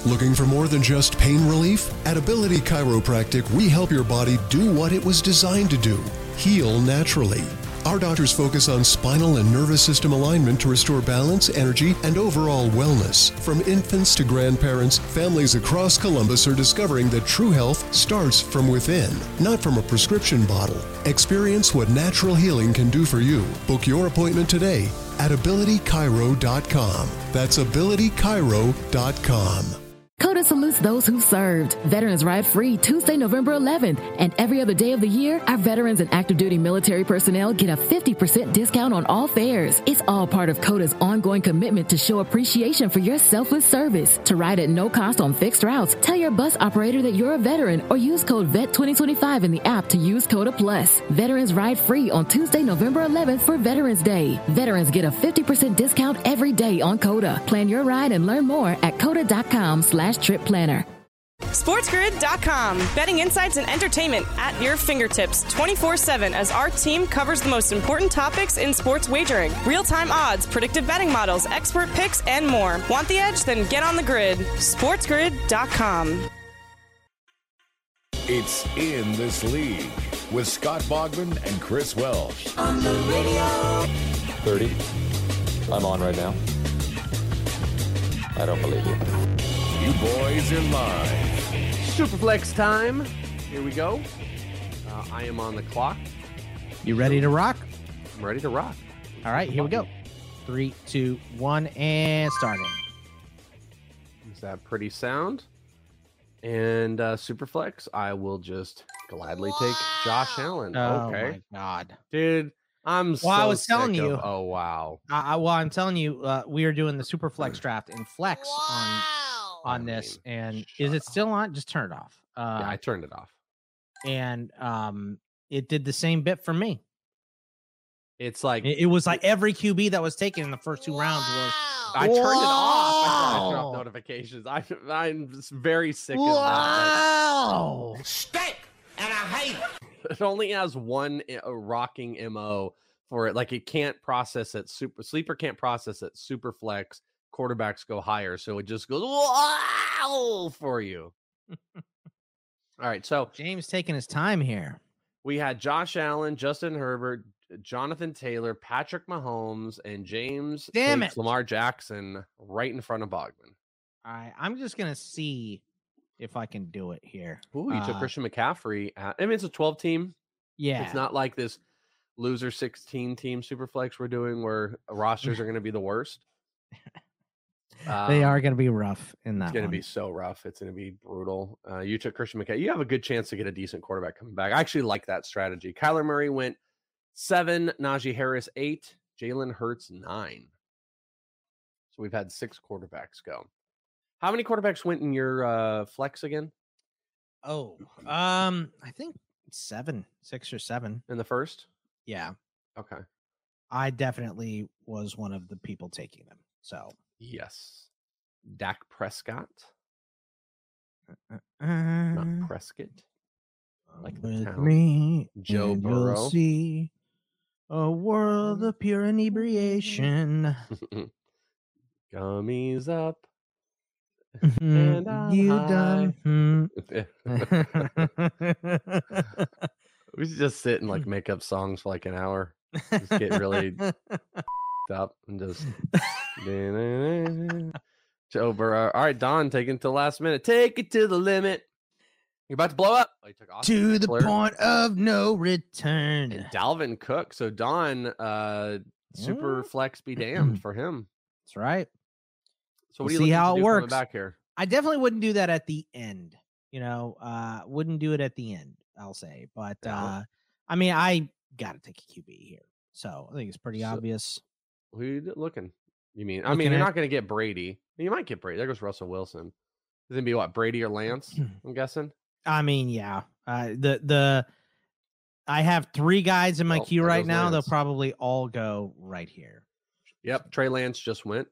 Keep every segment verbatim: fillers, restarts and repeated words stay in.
Looking for more than just pain relief? At Ability Chiropractic, we help your body do what it was designed to do, heal naturally. Our doctors focus on spinal and nervous system alignment to restore balance, energy, and overall wellness. From infants to grandparents, families across Columbus are discovering that true health starts from within, not from a prescription bottle. Experience what natural healing can do for you. Book your appointment today at ability chiro dot com. That's ability chiro dot com. COTA salutes those who served. Veterans Ride Free Tuesday, November eleventh. And every other day of the year, our veterans and active duty military personnel get a fifty percent discount on all fares. It's all part of COTA's ongoing commitment to show appreciation for your selfless service. To ride at no cost on fixed routes, tell your bus operator that you're a veteran or use code V E T twenty twenty-five in the app to use COTA Plus. Veterans Ride Free on Tuesday, November eleventh for Veterans Day. Veterans get a fifty percent discount every day on COTA. Plan your ride and learn more at COTA dot com slash trip planner. SportsGrid dot com. Betting insights and entertainment at your fingertips twenty-four seven as our team covers the most important topics in sports wagering. Real-time odds, predictive betting models, expert picks, and more. Want the edge? Then get on the grid. SportsGrid dot com. It's In This League with Scott Bogman and Chris Welsh. On the radio. thirty. I'm on right now. I don't believe you. You boys are live. Superflex time. Here we go. Uh, I am on the clock. You ready to rock? I'm ready to rock. All right, here we go. Three, two, one, and starting. Is that pretty sound? And uh, Superflex, I will just gladly wow. take Josh Allen. Oh, okay. my God. Dude, I'm well, so I was telling you. Of, oh, wow. I, well, I'm telling you, uh, we are doing the Superflex draft in Flex wow. on on I this. Mean, and is it still on? Just turn it off. Uh, yeah, I turned it off. And um, it did the same bit for me. It's like it, it was like every Q B that was taken in the first two wow. rounds was. I turned it off. I turned off notifications. I, I'm just very sick wow. of that. Wow. Steak, and I hate it. It only has one uh, rocking M O for it. Like it can't process it. Super Sleeper can't process it. Superflex. Quarterbacks go higher, so it just goes wow for you. All right, so James taking his time here. We had Josh Allen, Justin Herbert, Jonathan Taylor, Patrick Mahomes, and James Damn it. Lamar Jackson right in front of Bogman. All right, I'm just gonna see if I can do it here. Ooh, you uh, took Christian McCaffrey. At, I mean, it's a twelve team. Yeah, it's not like this loser sixteen team Superflex we're doing where rosters are going to be the worst. Um, they are going to be rough in that. It's going to be so rough. It's going to be brutal. Uh, you took Christian McCaffrey. You have a good chance to get a decent quarterback coming back. I actually like that strategy. Kyler Murray went seven, Najee Harris eight, Jalen Hurts nine. So we've had six quarterbacks go. How many quarterbacks went in your uh, flex again? Oh, um, I think seven, six or seven in the first. Yeah. Okay. I definitely was one of the people taking them. So. Yes. Dak Prescott. Uh, uh, Not Prescott. Like the with town. Me, Joe Burrow. You'll see a world of pure inebriation. Gummies up. Mm-hmm. And you high. done. We should just sit and like make up songs for like an hour. Just get really up and just Joe Burrow. All right, Don, take it to the last minute. Take it to the limit. You're about to blow up. Oh, you took to the Ekeler. Point of no return. And Dalvin Cook. So Don, uh, super mm. flex be damned for him. That's right. So what we'll do you see how it works back here? I definitely wouldn't do that at the end. You know, uh, wouldn't do it at the end. I'll say, but no. uh, I mean, I got to take a Q B here, so I think it's pretty so, obvious. Who are you looking? You mean? Looking I mean, you're at, not going to get Brady. You might get Brady. There goes Russell Wilson. Is it be what, Brady or Lance? I'm guessing. I mean, yeah. Uh, the the I have three guys in my oh, queue right now. Lance. They'll probably all go right here. Yep, Trey Lance just went.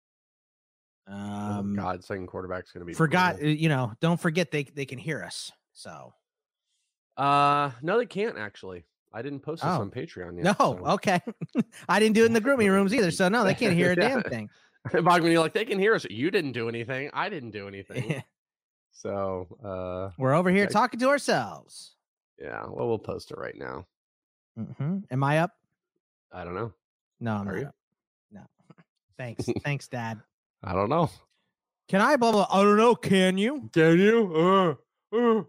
Um, oh God, second quarterback's going to be. Forgot, brutal. You know. Don't forget they they can hear us. So. Uh, no, they can't actually. I didn't post this oh. on Patreon yet. No, so. okay. I didn't do it in the grooming rooms either, so no, they can't hear a damn thing. Bogman, you're like, they can hear us. You didn't do anything. I didn't do anything. So uh, we're over here okay. talking to ourselves. Yeah, well, we'll post it right now. Mm-hmm. Am I up? I don't know. No, I'm Are not you? up. No. Thanks. Thanks, Dad. I don't know. Can I blah blah? I don't know. Can you? Can you? Uh, uh.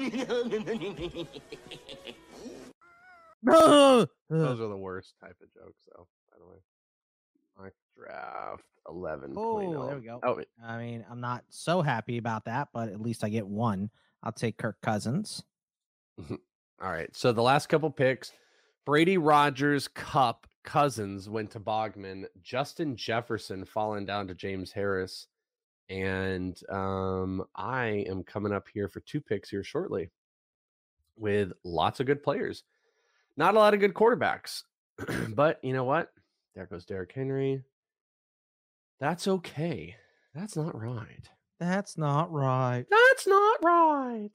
No. Those are the worst type of jokes, though. By the way, mock draft eleven. Oh, there we go. Oh, wait. I mean, I'm not so happy about that, but at least I get one. I'll take Kirk Cousins. All right. So the last couple picks: Brady, Rogers, Cup, Cousins went to Bogman. Justin Jefferson falling down to James Harris. And um, I am coming up here for two picks here shortly with lots of good players. Not a lot of good quarterbacks, but you know what? There goes Derrick Henry. That's okay. That's not right. That's not right. That's not right.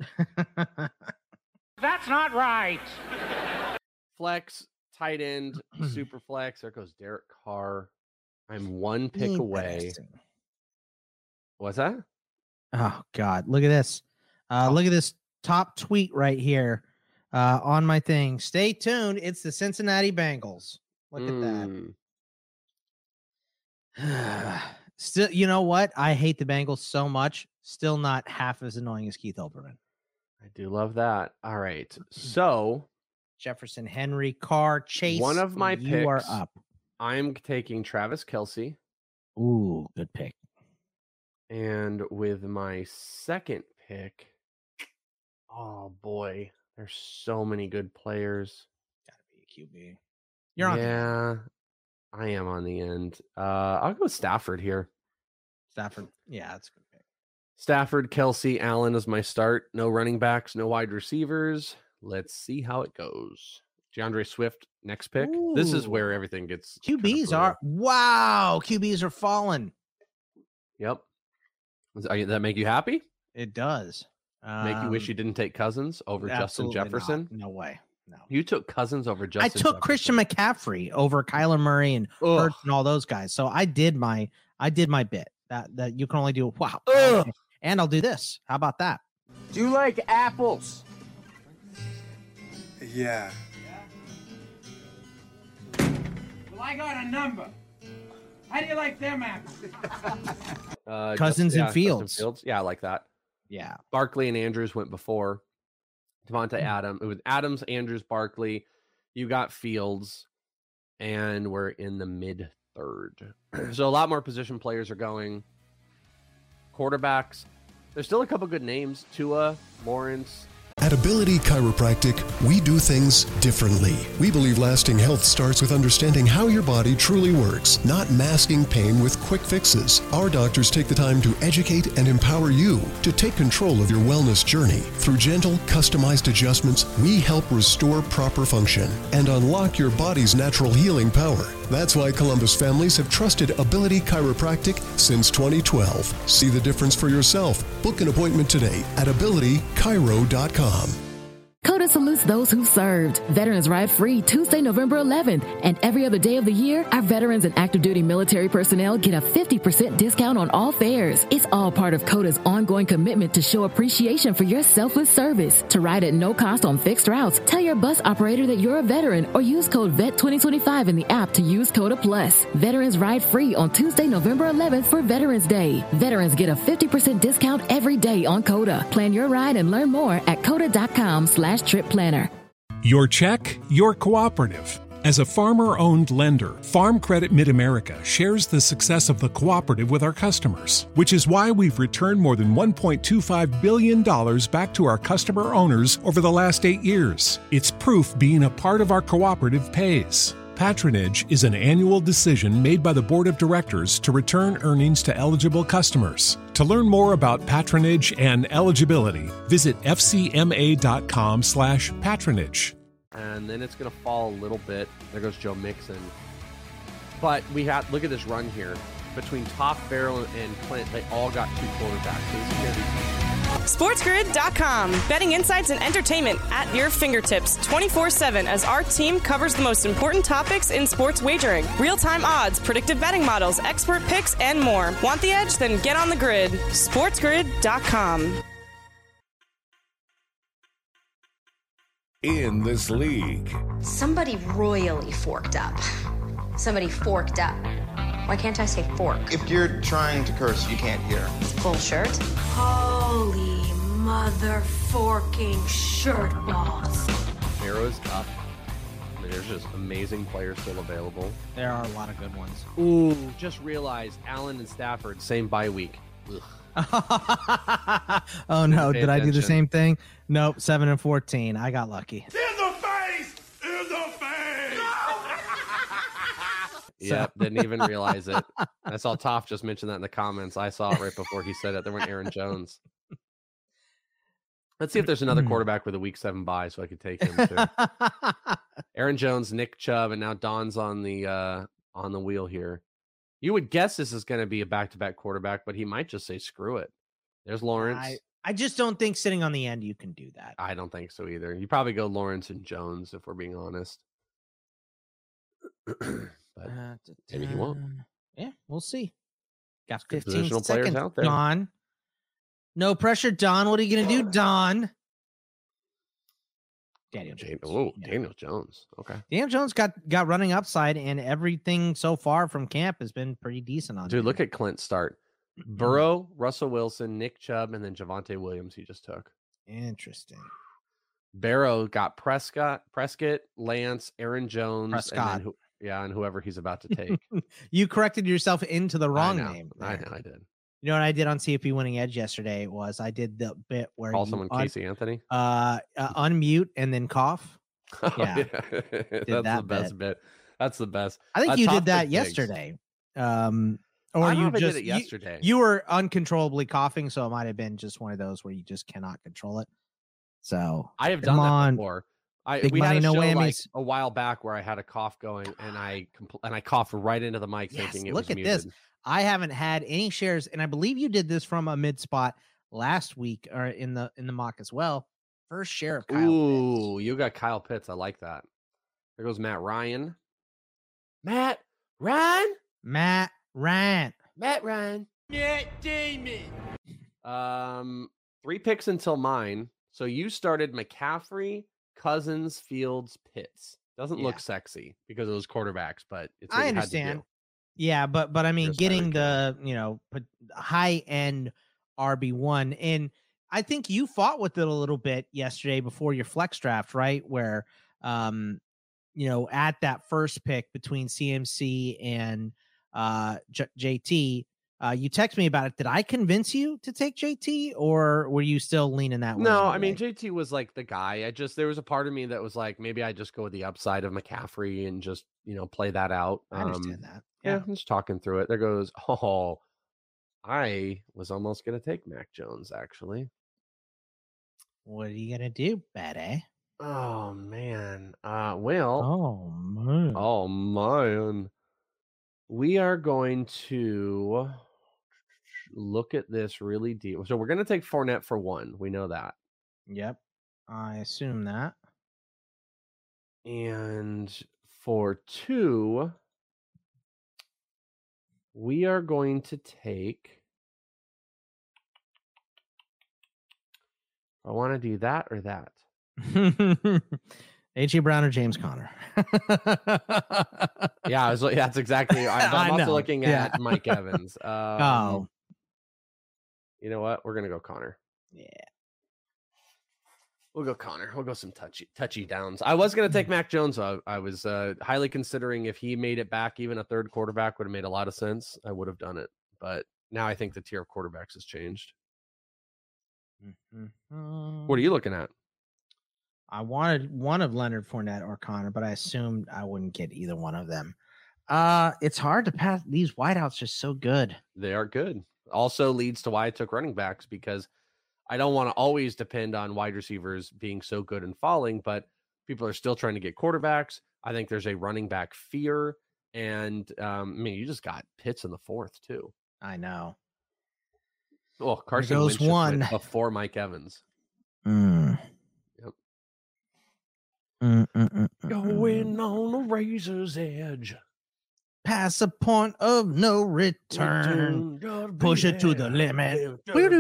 That's not right. Flex, tight end, super flex. There goes Derek Carr. I'm one pick away. What's that? Oh God! Look at this. Uh, look at this top tweet right here uh, on my thing. Stay tuned. It's the Cincinnati Bengals. Look Mm. at that. Still, you know what? I hate the Bengals so much. Still not half as annoying as Keith Olbermann. I do love that. All right. So Jefferson, Henry, Carr, Chase. one of my you picks. are up. I'm taking Travis Kelce. Ooh, good pick. And with my second pick, oh boy, there's so many good players. Gotta be a Q B. You're on. Yeah, I am on the end. Uh, I'll go Stafford here. Stafford. Yeah, that's a good pick. Stafford, Kelce, Allen is my start. No running backs, no wide receivers. Let's see how it goes. DeAndre Swift, next pick. Ooh. This is where everything gets Q Bs kind of are wow. Q Bs are falling. Yep. Does that make you happy? It does. Make you wish Um, you didn't take Cousins over Justin absolutely not. Jefferson? No way. No. You took Cousins over Justin I took Jefferson. Christian McCaffrey over Kyler Murray and Ugh. Hurts and all those guys. So I did my I did my bit. That that you can only do wow. Ugh. And I'll do this. How about that? Do you like apples? Yeah. Well, I got a number. How do you like them apples? Uh, Cousins Justin- and yeah, Fields. Justin Fields. Yeah, I like that. Yeah. Barkley and Andrews went before. Devontae Hmm. Adams. It was Adams, Andrews, Barkley. You got Fields. And we're in the mid third. So a lot more position players are going. Quarterbacks. There's still a couple good names. Tua, Lawrence. At Ability Chiropractic, we do things differently. We believe lasting health starts with understanding how your body truly works, not masking pain with quick fixes. Our doctors take the time to educate and empower you to take control of your wellness journey. Through gentle, customized adjustments, we help restore proper function and unlock your body's natural healing power. That's why Columbus families have trusted Ability Chiropractic since twenty twelve. See the difference for yourself. Book an appointment today at ability chiro dot com. CODA salutes those who served. Veterans Ride Free Tuesday, November eleventh. And every other day of the year, our veterans and active duty military personnel get a fifty percent discount on all fares. It's all part of CODA's ongoing commitment to show appreciation for your selfless service. To ride at no cost on fixed routes, tell your bus operator that you're a veteran or use code V E T twenty twenty-five in the app to use CODA Plus. Veterans Ride Free on Tuesday, November eleventh for Veterans Day. Veterans get a fifty percent discount every day on CODA. Plan your ride and learn more at coda.com slash trip planner. Your check, your cooperative. As a farmer-owned lender, Farm Credit Mid-America shares the success of the cooperative with our customers, which is why we've returned more than one point two five billion dollars back to our customer owners over the last eight years. It's proof being a part of our cooperative pays. Patronage is an annual decision made by the Board of Directors to return earnings to eligible customers. To learn more about patronage and eligibility, visit f c m a dot com slash patronage. And then it's going to fall a little bit. There goes Joe Mixon. But we have, look at this run here. Between Top, Farrell, and Clint, they all got two quarterbacks. So this is going to be SportsGrid dot com. Betting insights and entertainment at your fingertips twenty-four seven as our team covers the most important topics in sports wagering. Real-time odds, predictive betting models, expert picks, and more. Want the edge? Then get on the grid. SportsGrid dot com. In this league. Somebody royally forked up. Somebody forked up. Why can't I say fork? If you're trying to curse, you can't hear. Full shirt? Holy mother forking shirt balls. Arrows up. I mean, there's just amazing players still available. There are a lot of good ones. Ooh, just realized Allen and Stafford, same bye week. Oh no, Pay did I do the attention. same thing? Nope, seven and fourteen. I got lucky. In the face! In the face! Yep, didn't even realize it. I saw Toph just mention that in the comments. I saw it right before he said it. There went Aaron Jones. Let's see if there's another quarterback with a week seven bye so I could take him too. Aaron Jones, Nick Chubb, and now Don's on the uh, on the wheel here. You would guess this is going to be a back-to-back quarterback, but he might just say screw it. There's Lawrence. I, I just don't think sitting on the end you can do that. I don't think so either. You probably go Lawrence and Jones if we're being honest. But Uh, da- maybe he won't. Yeah, we'll see. Got Good fifteen positional players seconds, out there. Don. No pressure, Don. What are you going to do, Don? Daniel Jones. Oh, Yeah. Daniel Jones. Okay. Daniel Jones got got running upside, and everything so far from camp has been pretty decent on Dude, him. look at Clint's start. Burrow, Russell Wilson, Nick Chubb, and then Javonte Williams he just took. Interesting. Barrow got Prescott, Prescott, Lance, Aaron Jones, Prescott. and then who, yeah, and whoever he's about to take. You corrected yourself into the wrong I know, name. I there. know, I did. You know what I did on C F P Winning Edge yesterday was I did the bit where Call you someone un- Casey Anthony. uh, uh, unmute and then cough. Oh, Yeah. That's that the best bit. That's the best. I think Uh, you Top did that Pick Pigs. yesterday. Um, or I don't you know if I did just it you- yesterday. You, were uncontrollably coughing, so it might have been just one of those where you just cannot control it. So I have come done that on. before. I Big we money, had a no show like whammies. a while back where I had a cough going and I compl- and I coughed right into the mic Yes, thinking it look was at muted. this. I haven't had any shares, and I believe you did this from a mid spot last week or in the in the mock as well. First share of Kyle. Ooh, you got Kyle Pitts. I like that. There goes Matt Ryan. Matt Ryan. Matt Ryan. Matt Ryan. Matt Damon. Um, three picks until mine. So you started McCaffrey, Cousins, Fields, Pitts. Doesn't look Yeah. sexy because it was quarterbacks, but it's what I you had to understand. do. Yeah, but but I mean, Here's getting Tyreek the you know high end R B one, and I think you fought with it a little bit yesterday before your flex draft, right? Where um, you know, at that first pick between C M C and uh J- JT, uh, you text me about it. Did I convince you to take J T, or were you still leaning that way? No, I mean J T was like the guy. I just there was a part of me that was like maybe I just go with the upside of McCaffrey and just you know play that out. I understand that. Yeah, I'm just talking through it. There goes. Oh, I was almost gonna take Mac Jones actually. What are you gonna do, Betty? Oh man. Uh, well. Oh man. Oh man. We are going to look at this really deep. So we're going to take Fournette for one. We know that. Yep, I assume that. And for two, we are going to take. I want to do that or that. A J Brown or James Conner? Yeah, I was, like- that's exactly. I'm, I'm I also know, looking yeah. at Mike Evans. Um, Oh. You know what? We're gonna go Connor. Yeah. We'll go Connor. We'll go some touchy touchy downs. I was gonna take Mac Jones. I, I was uh, highly considering if he made it back, even a third quarterback would have made a lot of sense. I would have done it, but now I think the tier of quarterbacks has changed. What are you looking at? I wanted one of Leonard Fournette or Connor, but I assumed I wouldn't get either one of them. Uh, it's hard to pass. These wideouts are so good. They are good. Also leads to why I took running backs because I don't want to always depend on wide receivers being so good and falling, but people are still trying to get quarterbacks. I think there's a running back fear. And um, I mean, you just got Pitts in the fourth, too. I know. Oh, Carson goes Wentz just one. went before Mike Evans. Mm. Yep. Mm, mm, mm, mm, Going on a razor's edge. Past the point of no return. Return, Push it to the limit.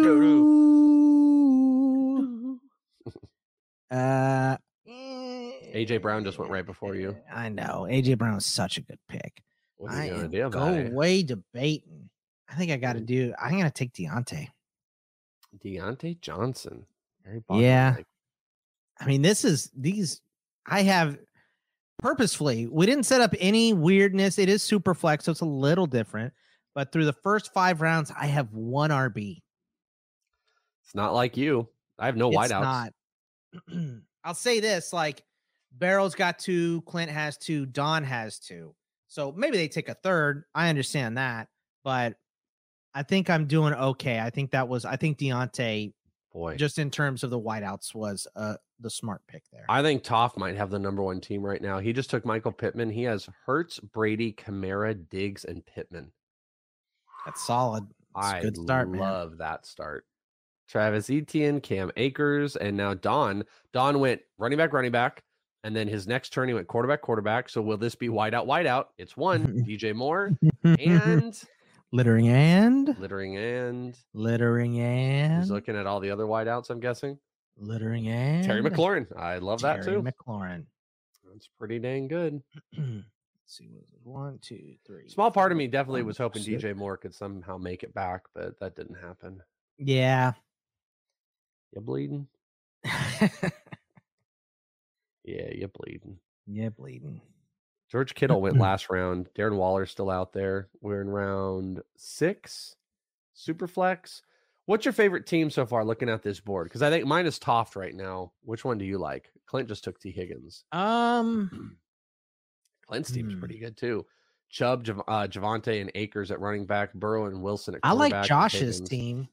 uh, A J Brown just went right before you. I know. A J Brown is such a good pick. What are you I gonna am do go about it? away debating. I think I got to do. I'm gonna take Deontay. Deontay Johnson. Very Yeah. Bogdan-like. I mean, this is these. I have purposefully. We didn't set up any weirdness. It is super flex, so it's a little different. But through the first five rounds, I have one R B. It's not like you. I have no It's wideouts. not. I'll say this: like Barrel's got two, Clint has two, Don has two. So maybe they take a third. I understand that, but I think I'm doing okay. I think that was. I think Deontay, Boy, just in terms of the wideouts, was uh the smart pick there. I think Toff might have the number one team right now. He just took Michael Pittman. He has Hurts, Brady, Kamara, Diggs, and Pittman. That's solid. That's I a good start, man. love that start. Travis Etienne, Cam Akers, and now Don. Don went running back, running back, and then his next turn he went quarterback, quarterback. So will this be wideout, wideout? It's one D J Moore and littering and littering and littering and he's looking at all the other wideouts. I'm guessing littering and Terry McLaurin. I love that Terry too. McLaurin. That's pretty dang good. Let's see, what is it? One, two, three. Small part of four, me definitely five, was hoping six. D J Moore could somehow make it back, but that didn't happen. Yeah. You bleeding? Yeah, you bleeding. Yeah, bleeding. George Kittle went last round. Darren Waller's still out there. We're in round six. Superflex. What's your favorite team so far looking at this board? Because I think mine is Toft right now. Which one do you like? Clint just took T. Higgins. Um, Clint's team's hmm. pretty good too. Chubb, Jav- uh, Javante, and Akers at running back. Burrow and Wilson at I quarterback. like with Josh's Higgins. team.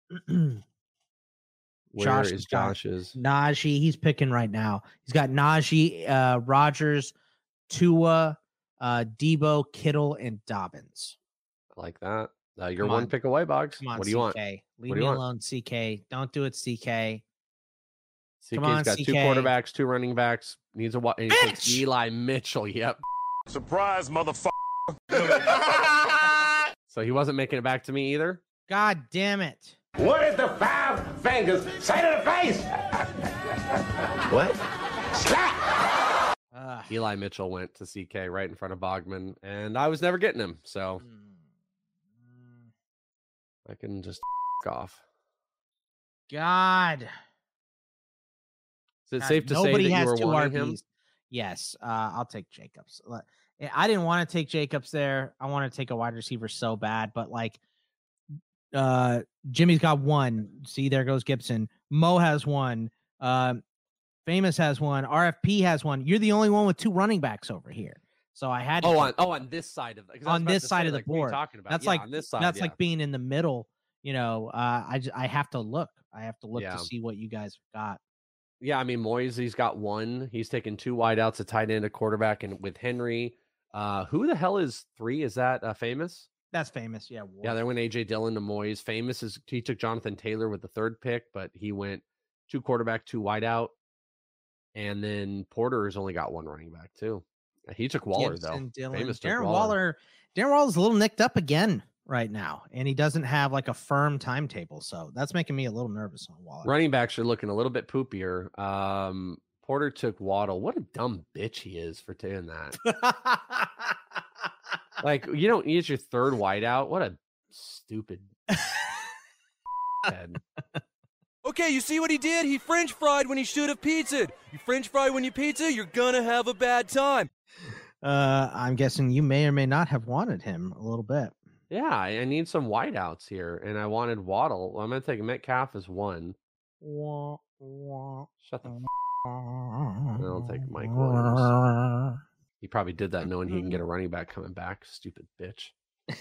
Where Josh is got Josh's? Najee, he's picking right now. He's got Najee, uh, Rogers, Tua, uh, Debo, Kittle, and Dobbins. I like that. Uh, you're Come one on. pick away, Boggs. Come on, What do you C want? K. Leave What do me you want? alone, C K. Don't do it, C K. C K's Come on, got C two K. quarterbacks, two running backs. Needs a what? Eli Mitchell. Yep. Surprise, motherfucker. So he wasn't making it back to me either. God damn it. What is the five fingers say to the face? What? Slap! Uh, Eli Mitchell went to C K right in front of Bogman, and I was never getting him. So I can just off. God. Is it God, safe to say that nobody you has were two wanting him? R Bs. Yes, uh, I'll take Jacobs. Let- I didn't want to take Jacobs there. I want to take a wide receiver so bad, but like uh, Jimmy's got one. See, there goes Gibson. Mo has one. Um, Famous has one. R F P has one. You're the only one with two running backs over here. So I had to Oh, take- on oh on this side of the on this side of the like, what are you board. talking about? That's Yeah, like on this side. that's yeah. like being in the middle. You know, uh, I j- I have to look. I have to look Yeah. to see what you guys have got. Yeah, I mean, Moises got one. He's taken two wideouts, a tight end, a quarterback, and with Henry. Uh, who the hell is three? Is that uh, Famous? That's Famous. Yeah. Yeah, they went A J Dillon to Moyes. Famous is he took Jonathan Taylor with the third pick, but he went two quarterback, two wideout, and then Porter has only got one running back too. He took Waller Gibson, though. Dillon. Famous took Darren Waller. Waller. Darren Waller's a little nicked up again right now, and he doesn't have like a firm timetable, so that's making me a little nervous on Waller. Running backs are looking a little bit poopier. Um, Porter took Waddle. What a dumb bitch he is for doing that. Like, you don't use your third wideout. What a stupid head. Okay, you see what he did? He French fried when he should have pizzaed. You French fry when you pizza, you're gonna have a bad time. Uh, I'm guessing you may or may not have wanted him a little bit. Yeah, I I need some wideouts here, and I wanted Waddle. Well, I'm gonna take Metcalf as one. Shut the. F- I'll take Mike Williams. He probably did that knowing he can get a running back coming back. Stupid bitch.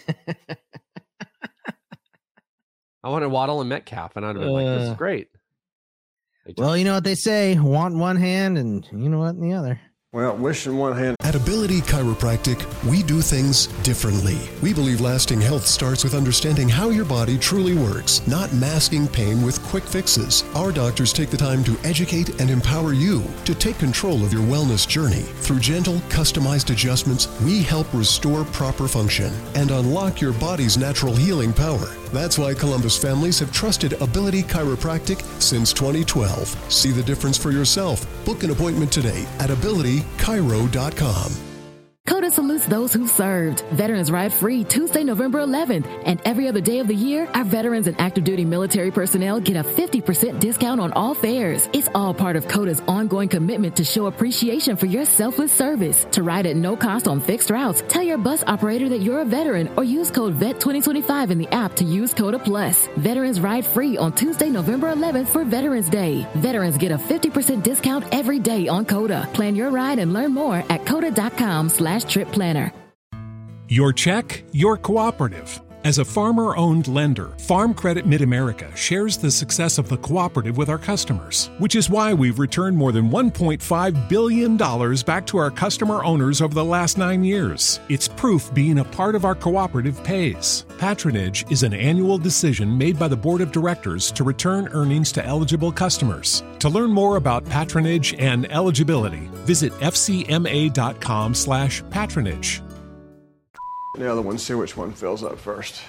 I wanted Waddle and Metcalf, and I'd have been like, "This is Uh, great." They Well, just- you know what they say: want one hand, and you know what in the other. Well, wish in one hand. At Ability Chiropractic, we do things differently. We believe lasting health starts with understanding how your body truly works, not masking pain with quick fixes. Our doctors take the time to educate and empower you to take control of your wellness journey. Through gentle, customized adjustments, we help restore proper function and unlock your body's natural healing power. That's why Columbus families have trusted Ability Chiropractic since twenty twelve. See the difference for yourself. Book an appointment today at ability chiro dot com. COTA salutes those who served. Veterans Ride Free Tuesday, November eleventh. And every other day of the year, our veterans and active duty military personnel get a fifty percent discount on all fares. It's all part of COTA's ongoing commitment to show appreciation for your selfless service. To ride at no cost on fixed routes, tell your bus operator that you're a veteran or use code V E T twenty twenty-five in the app to use COTA Plus. Veterans Ride Free on Tuesday, November eleventh for Veterans Day. Veterans get a fifty percent discount every day on COTA. Plan your ride and learn more at COTA dot com slash trip planner. Your check, your cooperative. As a farmer-owned lender, Farm Credit Mid-America shares the success of the cooperative with our customers, which is why we've returned more than one point five billion dollars back to our customer owners over the last nine years. It's proof being a part of our cooperative pays. Patronage is an annual decision made by the Board of Directors to return earnings to eligible customers. To learn more about patronage and eligibility, visit f c m a dot com slash patronage. The other one, see which one fills up first.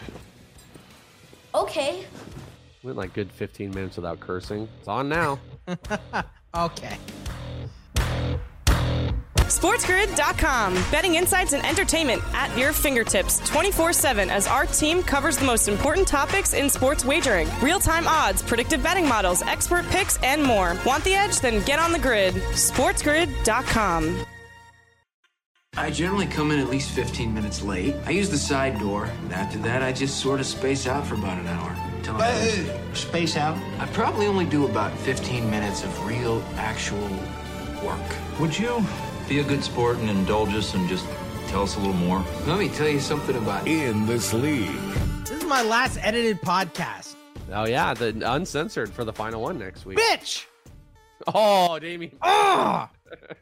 Okay. Went like good fifteen minutes without cursing. It's on now. Okay. SportsGrid dot com. Betting insights and entertainment at your fingertips twenty-four seven as our team covers the most important topics in sports wagering. Real-time odds, predictive betting models, expert picks, and more. Want the edge? Then get on the grid. SportsGrid dot com. I generally come in at least fifteen minutes late. I use the side door, and after that, I just sort of space out for about an hour. Till I uh, space out? I probably only do about fifteen minutes of real, actual work. Would you be a good sport and indulge us and just tell us a little more? Let me tell you something about In This League. This is my last edited podcast. Oh, yeah, the uncensored for the final one next week. Bitch! Oh, Damien. Ah!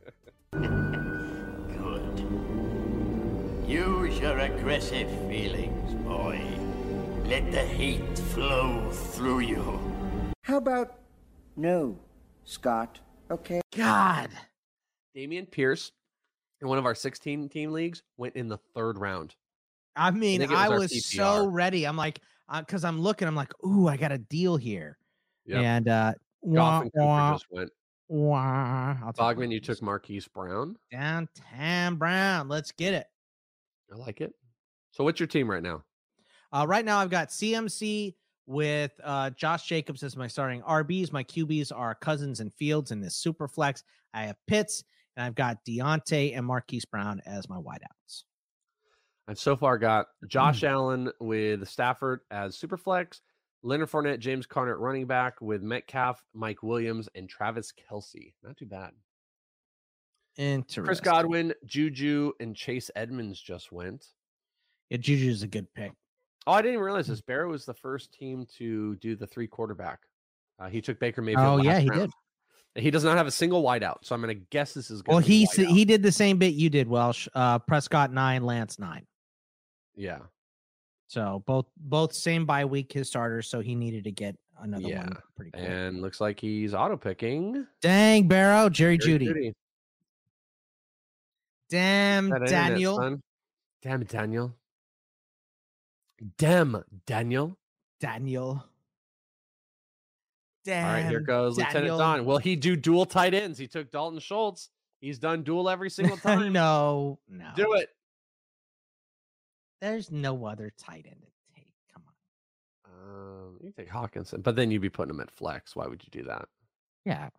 Use your aggressive feelings, boy. Let the hate flow through you. How about no, Scott? Okay. God. Damian Pierce in one of our sixteen team leagues went in the third round. I mean, I, I was, was so ready. I'm like, because uh, I'm looking, I'm like, ooh, I got a deal here. Yep. And uh, Goff and Cooper wah, just went. Wah. Bogman, you took Marquise Brown. Downtown Brown. Let's get it. I like it. So what's your team right now? Uh, right now, I've got C M C with uh, Josh Jacobs as my starting R Bs. My Q Bs are Cousins and Fields in this super flex. I have Pitts, and I've got Deontay and Marquise Brown as my wideouts. I've so far got Josh mm. Allen with Stafford as super flex, Leonard Fournette, James Conner at running back with Metcalf, Mike Williams, and Travis Kelce. Not too bad. Interesting. Chris Godwin, Juju, and Chase Edmonds just went. Yeah, Juju is a good pick. Oh, I didn't realize this. Barrow was the first team to do the three quarterback. Uh, he took Baker Mayfield. Oh, last yeah, he round. did. He does not have a single wideout, so I'm going to guess this is good. Well, he he did the same bit you did, Welsh. Uh, Prescott nine, Lance nine. Yeah. So both both same bye week his starters, so he needed to get another yeah. one pretty quick. And looks like he's auto picking. Dang, Barrow, Jerry, Jerry Judy. Judy. Damn, Daniel. Internet, Damn, Daniel. Damn, Daniel. Daniel. Damn. All right, here goes Daniel. Lieutenant Don. Will he do dual tight ends? He took Dalton Schultz. He's done dual every single time. no, no. Do it. There's no other tight end to take. Come on. Um, you take Hawkinson, but then you'd be putting him at flex. Why would you do that? Yeah.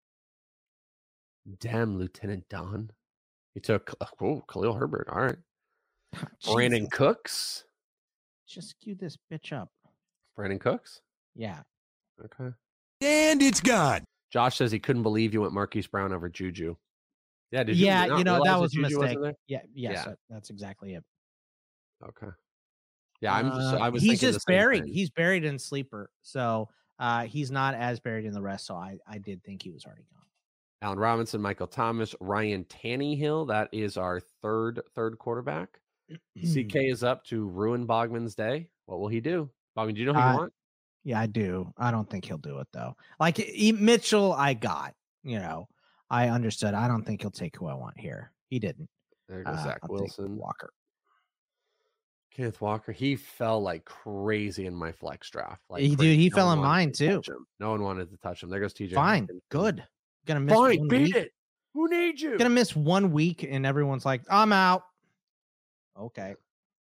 Damn, Lieutenant Don. He took oh Khalil Herbert. All right. Oh, Brandon Cooks. Just cue this bitch up. Brandon Cooks? Yeah. Okay. And it's gone. Josh says he couldn't believe you went Marquise Brown over Juju. Yeah, did you? Yeah, you, you know, that was a Juju mistake. Yeah, yes, yeah. That's exactly it. Okay. Yeah, I'm just Uh, I was he's thinking just the same buried. thing. He's buried in sleeper. So uh he's not as buried in the rest. So I, I did think he was already gone. Allen Robinson, Michael Thomas, Ryan Tannehill. That is our third third quarterback. C K is up to ruin Bogman's day. What will he do? Bogman, do you know who Uh, you want? Yeah, I do. I don't think he'll do it though. Like he, Mitchell, I got. You know, I understood. I don't think he'll take who I want here. He didn't. There goes Uh, Zach I'll take Wilson. Walker. Kenneth Walker. He fell like crazy in my flex draft. Like He- dude, crazy. he No fell one in wanted mine, to touch too. him. No one wanted to touch him. There goes T J. Fine. Hopkins. Good. Gonna miss Fine. one Beat week. it. Who needs you? Gonna miss one week, and everyone's like, "I'm out." Okay.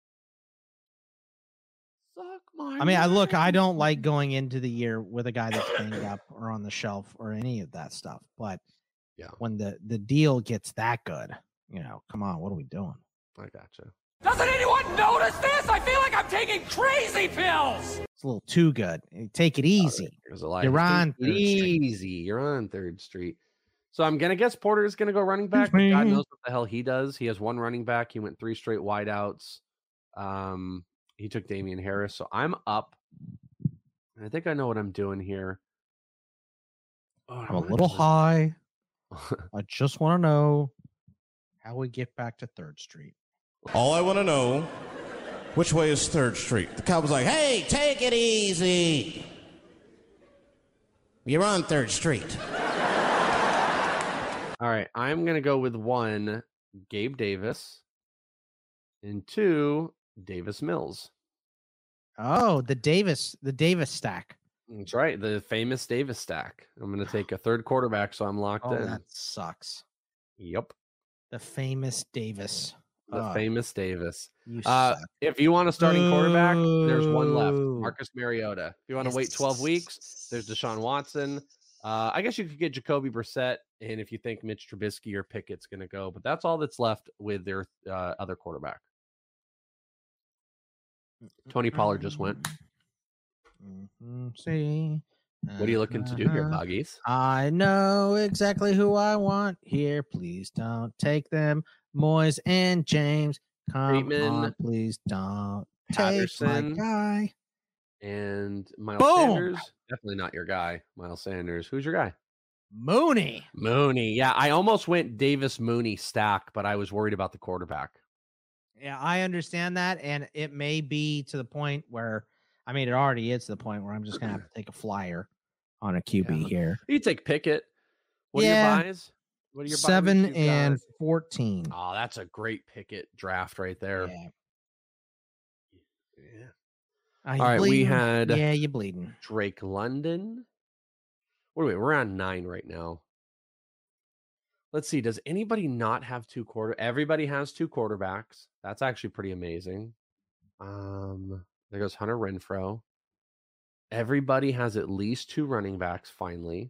Suck my I mean, I look. I don't like going into the year with a guy that's banged up or on the shelf or any of that stuff. But yeah, when the the deal gets that good, you know, come on, what are we doing? I gotcha. Doesn't anyone notice this? I feel like I'm taking crazy pills. It's a little too good. Take it easy. There's a lie. You're on Take it Third Street. easy. You're on Third Street. So I'm gonna guess Porter is gonna go running back. Excuse But God me. knows what the hell he does. He has one running back. He went three straight wideouts. Um, he took Damian Harris. So I'm up. And I think I know what I'm doing here. Oh, I I'm a wanna little do this- high. I just want to know how we get back to Third Street. All I want to know, which way is Third Street? The cop was like, hey, take it easy. You're on Third Street. All right, I'm gonna go with one, Gabe Davis, and two, Davis Mills. Oh, the Davis, the Davis stack. That's right, the famous Davis stack. I'm gonna take a third quarterback, so I'm locked Oh, in. that sucks. Yep, The famous Davis. the Oh, famous Davis. you Uh, suck. if you want a starting quarterback, there's one left, Boo. Marcus Mariota. If you want to wait twelve weeks, there's Deshaun Watson. Uh, I guess you could get Jacoby Brissett, and if you think Mitch Trubisky or Pickett's going to go, but that's all that's left with their uh, other quarterback. Tony Pollard just went. Mm-hmm. See, What are you looking to do here, uh-huh. Boggies? I know exactly who I want here. Please don't take them, Moyes and James. Come Bateman, on, please don't take my Patterson, guy. and Miles Boom! Sanders. Definitely not your guy, Miles Sanders. Who's your guy? Mooney. Mooney. Yeah, I almost went Davis Mooney stack, but I was worried about the quarterback. Yeah, I understand that, and it may be to the point where, I mean, it already is to the point where I'm just gonna have to take a flyer on a Q B Yeah. here. You take Pickett. What Yeah. are your buys? What are your buy Seven weeks you've got? and fourteen. Oh, that's a great Pickett draft right there. Yeah. Yeah. Are you All right, we bleeding? had Yeah, you bleeding. Drake London. What are we? We're on nine right now. Let's see. Does anybody not have two quarter? Everybody has two quarterbacks. That's actually pretty amazing. Um, there goes Hunter Renfrow. Everybody has at least two running backs. Finally,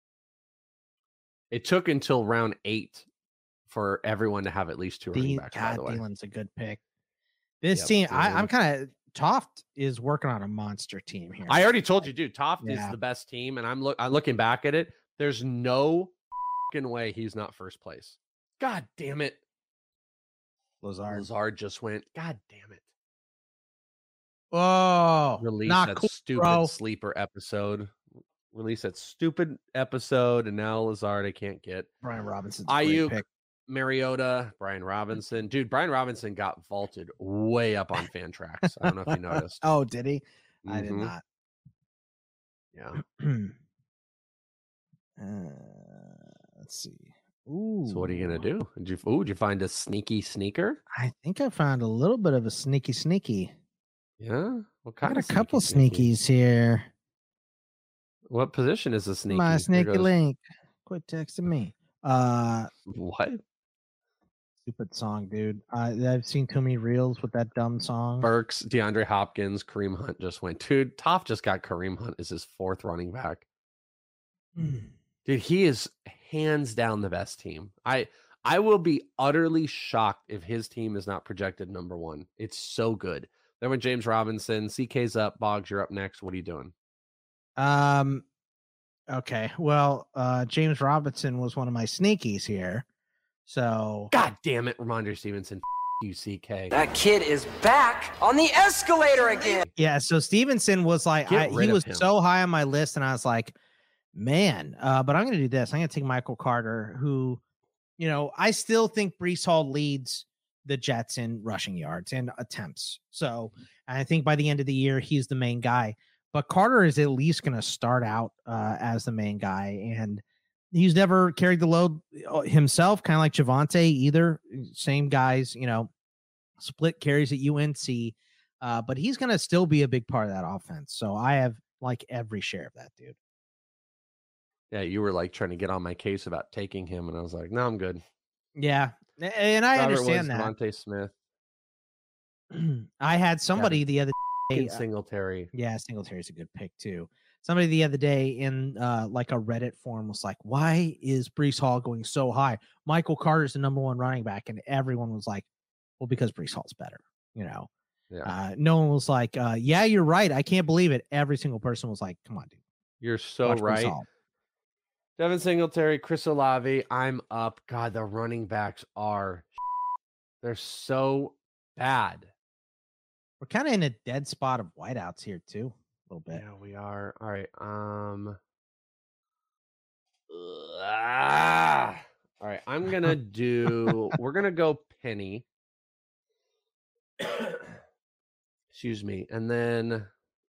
it took until round eight for everyone to have at least two running The, backs. By God, the way, Thielen's a good pick. This Yep, team, I, Thielen. I'm kind of Toft is working on a monster team here. I already told you, dude. Toft Yeah. is the best team, and I'm look. I'm looking back at it. There's no fucking way he's not first place. God damn it, Lazard. Lazard just went. God damn it. Oh, Release not that cool, stupid bro. sleeper episode. Release that stupid episode, and now Lazard I can't get. Brian Robinson's a great Ayuk, pick. Mariota, Brian Robinson. Dude, Brian Robinson got vaulted way up on fan tracks. I don't know if you noticed. Oh, did he? I did Mhm. not. Yeah. uh, let's see. Ooh. So what are you gonna do? Did you? Ooh, did you find a sneaky sneaker? I think I found a little bit of a sneaky sneaky. Yeah. What I kind got a of couple sneaky, sneaky? sneakies here. What position is the sneaky? My There sneaky goes- link. Quit texting me. Uh, What? stupid song, dude. Uh, I've seen too many reels with that dumb song. Burks, DeAndre Hopkins, Kareem Hunt just went. Dude, Toff just got Kareem Hunt as his fourth running back. Mm. Dude, he is hands down the best team. I I will be utterly shocked if his team is not projected number one. It's so good. Then went James Robinson. C K's up. Boggs, you're up next. What are you doing? Um. Okay. Well, uh, James Robinson was one of my sneakies here. So God damn it, Ramondre Stevenson. F- you, C K. That kid is back on the escalator again. yeah. So Stevenson was like, Get I, rid he of was him. so high on my list, and I was like, Man, uh, but I'm going to do this. I'm going to take Michael Carter, who, you know, I still think Breece Hall leads the Jets in rushing yards and attempts. So I think by the end of the year, he's the main guy. But Carter is at least going to start out uh, as the main guy. And he's never carried the load himself, kind of like Javonte either. Same guys, you know, split carries at U N C. Uh, but he's going to still be a big part of that offense. So I have like every share of that, dude. Yeah, you were like trying to get on my case about taking him, and I was like, no, I'm good. Yeah, and I Robert understand Woods, that. Devontae Smith. I had somebody yeah. the other day. Singletary. Yeah, Singletary's a good pick too. Somebody the other day in uh, like a Reddit forum was like, why is Breece Hall going so high? Michael Carter's the number one running back. And everyone was like, well, because Breece Hall's better, you know? Yeah. Uh, no one was like, uh, yeah, you're right. I can't believe it. Every single person was like, come on, dude. You're so Watch right. Breece Hall. Devin Singletary, Chris Olave, I'm up. God, the running backs are they're so bad. We're kind of in a dead spot of wideouts here too, a little bit. Yeah, we are. All right. Um. Ah, all right. I'm gonna do. We're gonna go Penny. Excuse me, and then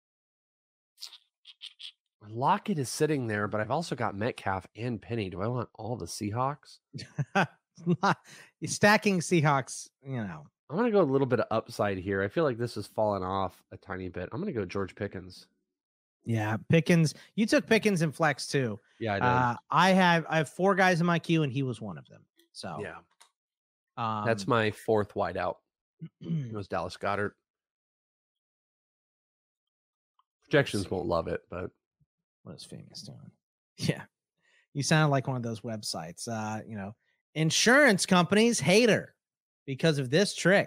Lockett is sitting there, but I've also got Metcalf and Penny. Do I want all the Seahawks? You're stacking Seahawks, you know. I'm going to go a little bit of upside here. I feel like this has fallen off a tiny bit. I'm going to go George Pickens. Yeah, Pickens. You took Pickens in flex too. Yeah, I did. Uh, I have I have four guys in my queue, and he was one of them. So yeah, um, that's my fourth wideout. It was Dallas Goedert. Projections won't love it, but what is Famous doing? Yeah, you sound like one of those websites. Uh, you know, insurance companies hate her because of this trick.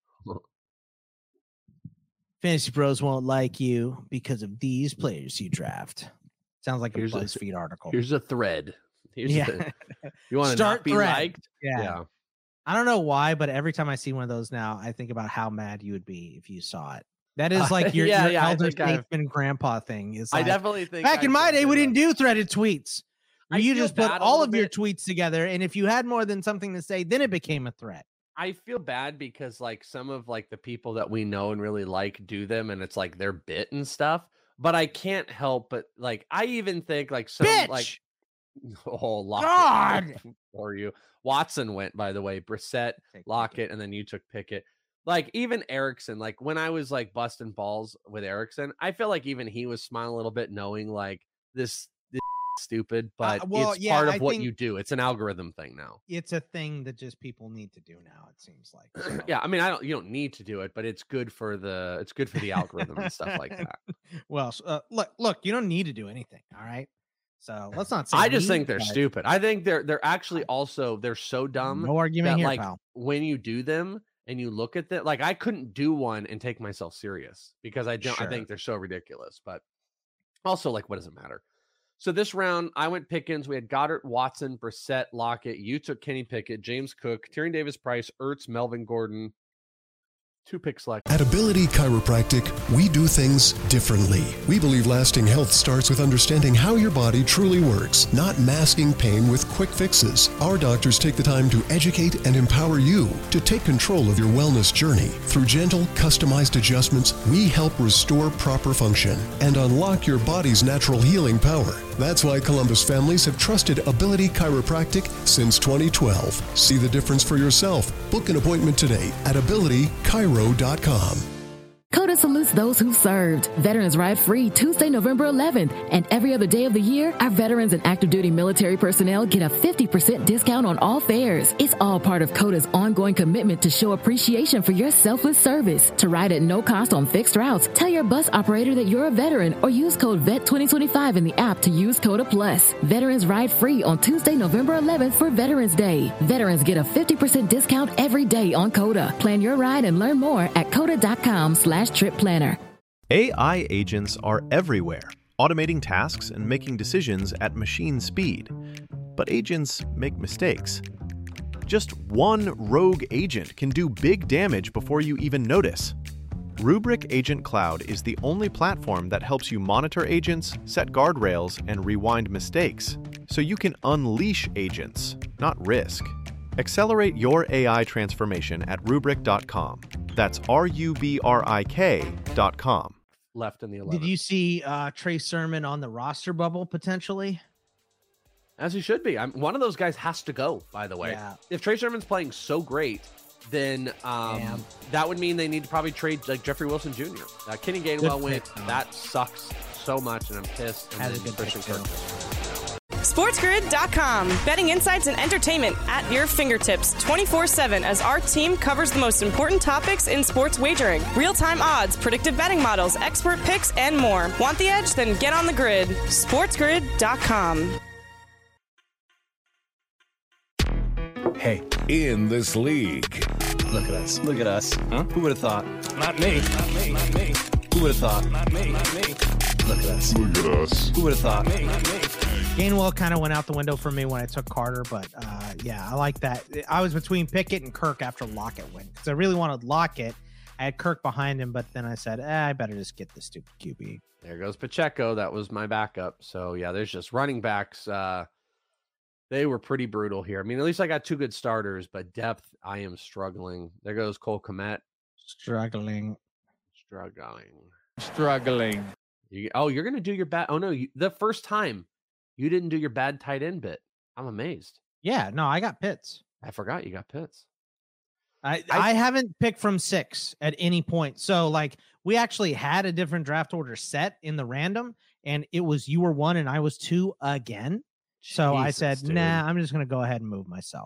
Fantasy Bros won't like you because of these players you draft. Sounds like a here's BuzzFeed a, article. Here's a thread. Here's yeah. a, you want to Start not be thread. liked? Yeah. yeah. I don't know why, but every time I see one of those now, I think about how mad you would be if you saw it. That is like your, yeah, your yeah, elder statesman statesman grandpa thing. Is I like, definitely think back I in my day, we didn't do threaded tweets. I You feel just put bad a all little of your bit. tweets together, and if you had more than something to say, then it became a threat. I feel bad because like some of like the people that we know and really like do them, and it's like their bit and stuff. But I can't help but like I even think like some Bitch! like oh Lockett God! for you. Watson went, by the way, Brissett, Lockett, and then you took Pickett. Like even Erickson, like when I was like busting balls with Erickson, I feel like even he was smiling a little bit, knowing like this, this is stupid, but Uh, well, it's yeah, part of I what think- you do. It's an algorithm thing now. It's a thing that just people need to do now. It seems like. So. Yeah, I mean, I don't. You don't need to do it, but it's good for the. It's good for the algorithm and stuff like that. Well, uh, look, look, you don't need to do anything. All right. So let's not say. I just need, think they're but- stupid. I think they're they're actually also they're so dumb. No argument that, here, like, pal. when you do them and you look at that, like I couldn't do one and take myself serious because I don't. Sure. I think they're so ridiculous. But also, like, what does it matter? So this round, I went Pickens. We had Goddard, Watson, Brissett, Lockett. You took Kenny Pickett, James Cook, Tyrion Davis-Price, Ertz, Melvin Gordon. Two picks select. At Ability Chiropractic, we do things differently. We believe lasting health starts with understanding how your body truly works, not masking pain with quick fixes. Our doctors take the time to educate and empower you to take control of your wellness journey. Through gentle, customized adjustments, we help restore proper function and unlock your body's natural healing power. That's why Columbus families have trusted Ability Chiropractic since twenty twelve. See the difference for yourself. Book an appointment today at ability chiro dot com. CODA salutes those who served. Veterans Ride free Tuesday, November eleventh. And every other day of the year, our veterans and active duty military personnel get a fifty percent discount on all fares. It's all part of CODA's ongoing commitment to show appreciation for your selfless service. To ride at no cost on fixed routes, tell your bus operator that you're a veteran or use code V E T twenty twenty-five in the app to use CODA Plus. Veterans Ride free on Tuesday, November eleventh for Veterans Day. Veterans get a fifty percent discount every day on CODA. Plan your ride and learn more at coda.com slash trip planner. A I agents are everywhere, automating tasks and making decisions at machine speed. But agents make mistakes. Just one rogue agent can do big damage before you even notice. Rubrik Agent Cloud is the only platform that helps you monitor agents, set guardrails, and rewind mistakes, so you can unleash agents, not risk. Accelerate your A I transformation at rubrik dot com. That's R U B R I K dot com. Left in the eleven. Did you see uh, Trey Sermon on the roster bubble potentially? As he should be. I'm, one of those guys has to go, by the way. Yeah. If Trey Sermon's playing so great, then um, Damn. that would mean they need to probably trade like Jeffrey Wilson Junior Uh, Kenny Gainwell went. That sucks so much, and I'm pissed. And Has a then good Christian pick, Kirk. SportsGrid dot com. Betting insights and entertainment at your fingertips twenty-four seven as our team covers the most important topics in sports wagering. Real-time odds, predictive betting models, expert picks, and more. Want the edge? Then get on the grid. SportsGrid dot com. Hey. In this league. Look at us. Look at us. Huh? Who would have thought? Not me. Not me. Not me. Who would have thought? Not me. Not me. Look at us. Look at us. Who would have thought? Not me. Not me. Gainwell kind of went out the window for me when I took Carter, but uh, yeah, I like that. I was between Pickett and Kirk after Lockett went because I really wanted Lockett. I had Kirk behind him, but then I said, eh, I better just get this stupid Q B. There goes Pacheco. That was my backup. So, yeah, there's just running backs. Uh, they were pretty brutal here. I mean, at least I got two good starters, but depth, I am struggling. There goes Cole Kmet. Struggling. Struggling. Struggling. You, oh, you're going to do your bad. Oh, no. You, the first time you didn't do your bad tight end bit. I'm amazed. Yeah, no, I got Pitts. I forgot you got Pitts. I, I, I haven't picked from six at any point. So, like, we actually had a different draft order set in the random, and it was you were one and I was two again. So Jesus, I said, dude. nah, I'm just going to go ahead and move myself.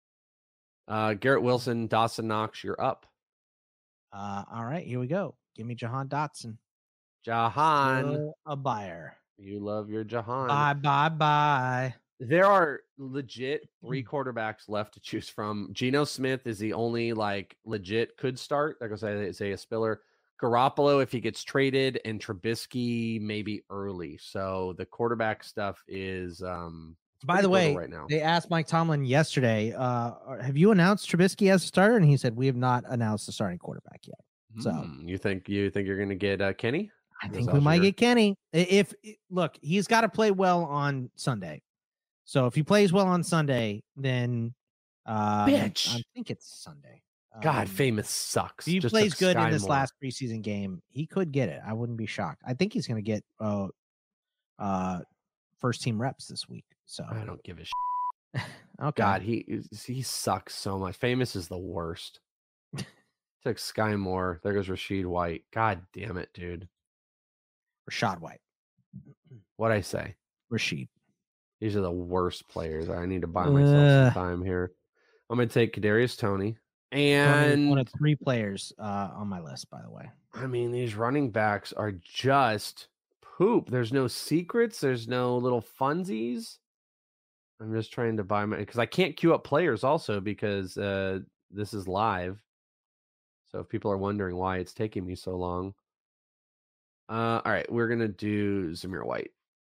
Uh, Garrett Wilson, Dawson Knox, you're up. Uh, all right, here we go. Give me Jahan Dotson. Jahan. Still a buyer. You love your Jahan. Bye, bye, bye. There are legit three quarterbacks left to choose from. Geno Smith is the only, like, legit could start. Like I say, Isaiah Spiller. Garoppolo, if he gets traded, and Trubisky maybe early. So the quarterback stuff is um by the way right now. They asked Mike Tomlin yesterday, uh have you announced Trubisky as a starter? And he said, we have not announced the starting quarterback yet. So hmm, you think you think you're gonna get uh, Kenny? I think we might get Kenny. If look, he's got to play well on Sunday. So if he plays well on Sunday, then uh Bitch. I think it's Sunday. God, um, famous sucks. If he Just plays took good Sky in this Moore. last preseason game, he could get it. I wouldn't be shocked. I think he's going to get uh, uh, first team reps this week. So I don't give a shit. Okay. God, he he sucks so much. Famous is the worst. Took Sky Moore. There goes Rashid White. God damn it, dude. Rashad White. What'd I say? Rashid. These are the worst players. I need to buy myself uh, some time here. I'm going to take Kadarius Toney. And one of three players uh, on my list, by the way. I mean, these running backs are just poop. There's no secrets. There's no little funsies. I'm just trying to buy my, because I can't queue up players also because uh, this is live. So if people are wondering why it's taking me so long. Uh, all right, we're going to do Zamir White.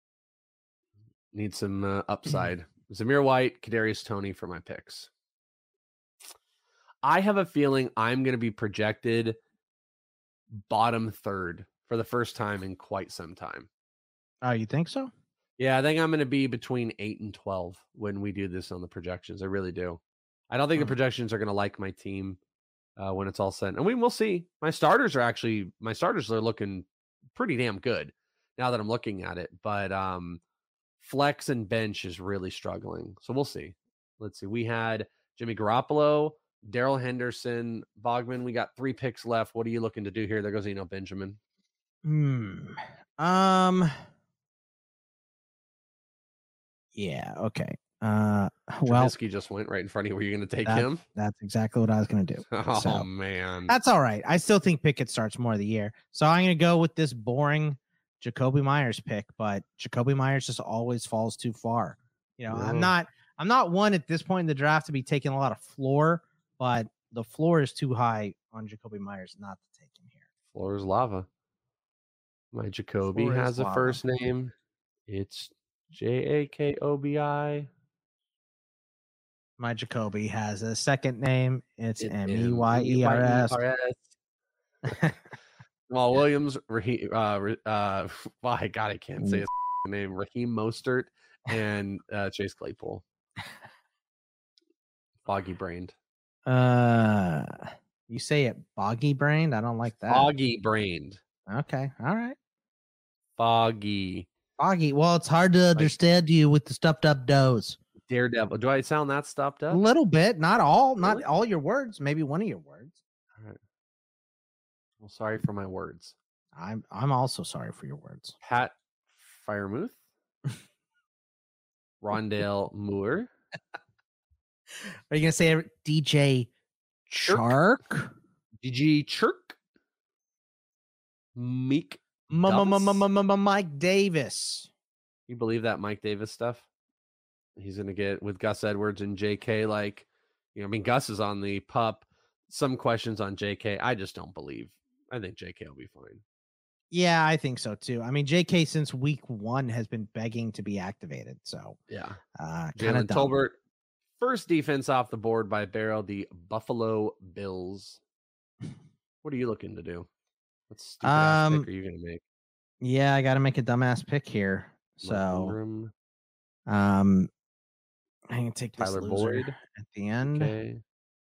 Need some uh, upside. Zamir White, Kadarius Toney for my picks. I have a feeling I'm going to be projected bottom third for the first time in quite some time. Oh, you think so? Yeah, I think I'm going to be between eight and twelve when we do this on the projections. I really do. I don't think the projections are going to like my team uh, when it's all set. And we will see. My starters are actually, my starters are looking pretty damn good now that I'm looking at it. But um, flex and bench is really struggling. So we'll see. Let's see. We had Jimmy Garoppolo, Darrell Henderson, Bogman. We got three picks left. What are you looking to do here? There goes Eno Benjamin. Hmm. Um. Yeah. Okay. Uh. Well, Trubisky just went right in front of you. Were you going to take that, him? That's exactly what I was going to do. Oh so, man, that's all right. I still think Pickett starts more of the year, so I'm going to go with this boring Jacoby Myers pick. But Jacoby Myers just always falls too far. You know, Yeah. I'm not. I'm not one at this point in the draft to be taking a lot of floor. But the floor is too high on Jacoby Myers not to take him here. Floor is lava. My Jacoby Floor is has a lava. first name. It's J A K O B I. My Jacoby has a second name. It's It's M E Y E R S. Jamal Williams, Raheem, uh, uh, my God, I can't say his name. Raheem Mostert and uh, Chase Claypool. Foggy brained. Uh, you say it boggy brained? I don't like that. Foggy brained. Okay, all right. Foggy. Foggy. Well, it's hard to understand you with the stuffed up nose. Daredevil. Do I sound that stuffed up? A little bit, not all, not Really? all your words. Maybe one of your words. All right. Well, sorry for my words. I'm I'm also sorry for your words. Pat Firemuth. Rondale Moore. Are you gonna say D J Chark? D J Chark. Meek. Mike Davis. You believe that Mike Davis stuff? He's gonna get with Gus Edwards and J K. Like, you know, I mean, Gus is on the pup. Some questions on J K. I just don't believe. I think J K will be fine. Yeah, I think so too. I mean, J K since week one has been begging to be activated. So yeah, uh, kind of Jalen Tolbert, first defense off the board by Barrow, the Buffalo Bills. What are you looking to do? What stupid ass Um, pick are you gonna make? Yeah, I got to make a dumbass pick here. So, Ingram, um, I can take this Tyler loser Boyd at the end. Okay.